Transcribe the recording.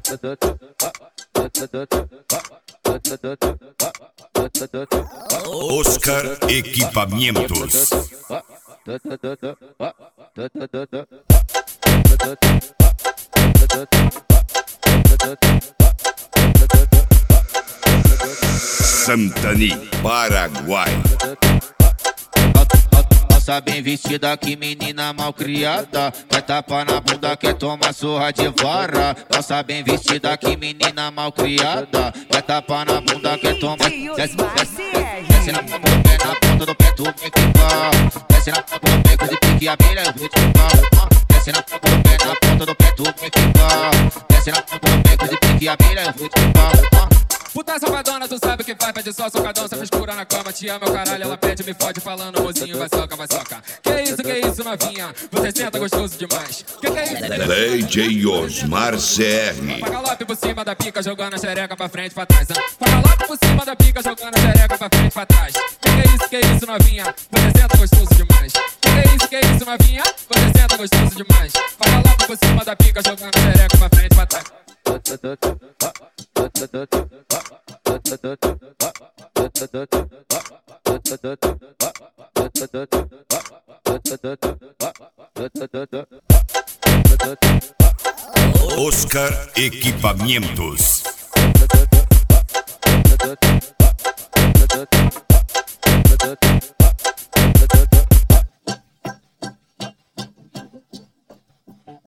Oscar Equipamentos. Santani, Paraguai. Nossa bem vestida, que menina mal criada. Quer tapa na bunda, quer tomar surra de vara. Nossa bem vestida, que menina mal criada. Quer tapa na bunda, quer tomar. Desce na pé, na ponta do pé, tu vem quicar. Desce na ponta do pé, coisa pique abelha, eu vou te quicar. Desce na ponta do pé, na ponta do pé, tu vem quicar. Desce na ponta do pé, coisa pique abelha, eu vou te quicar. Puta safadona, tu sabe o que faz, pede só socadão, só frescura na cama, te ama, meu caralho, ela pede, me fode, falando, mozinho, vai soca, que isso, novinha, você senta gostoso demais, que é isso? DJ Osmar CR. Faz galope por cima da pica, jogando a xereca pra frente, pra trás, faz galope por cima da pica, jogando a xereca pra frente, pra trás, que é isso, novinha, você senta gostoso demais, que é isso, novinha, você senta gostoso demais, faz galope por cima da pica, jogando a xereca pra frente, pra trás. Oscar Equipamentos.